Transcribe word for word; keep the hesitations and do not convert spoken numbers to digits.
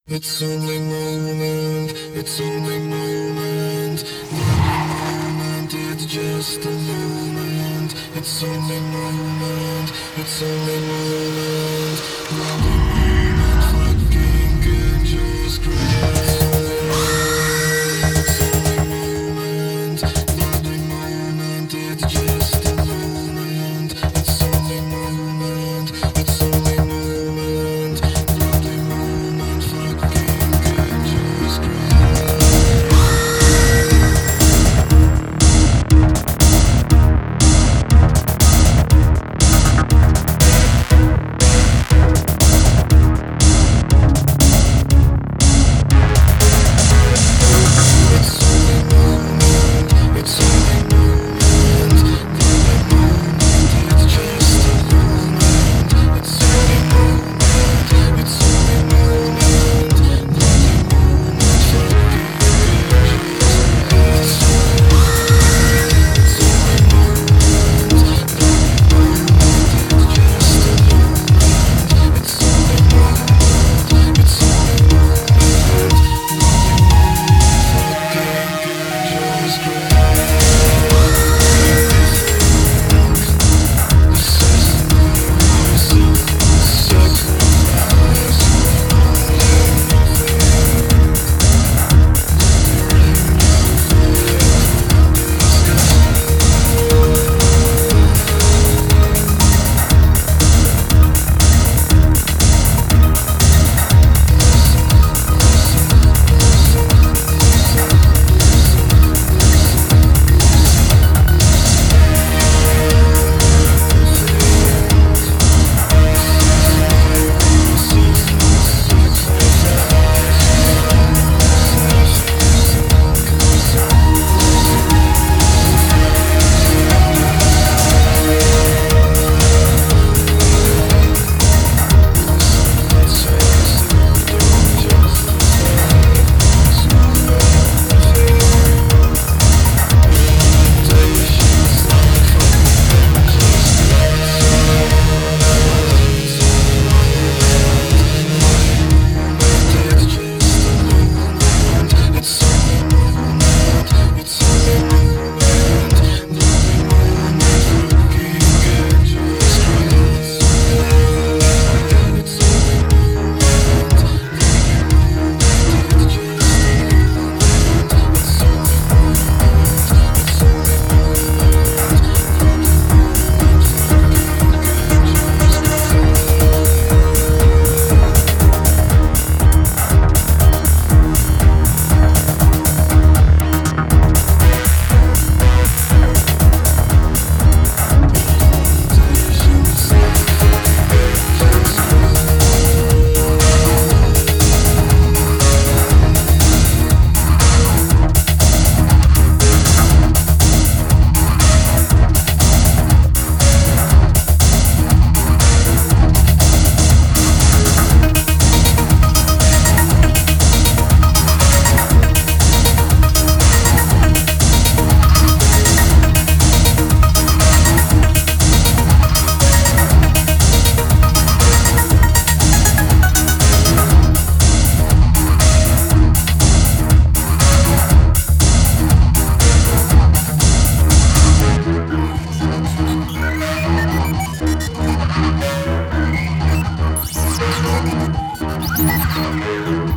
It's only moment, it's only moment, moment, it's just a moment. It's only moment, it's only moment, lovely moment, fucking good, just great. It's only moment, lovely moment, it's just a moment. It's only moment, it's only moment, lovely moment, fucking good, just great. Thank you.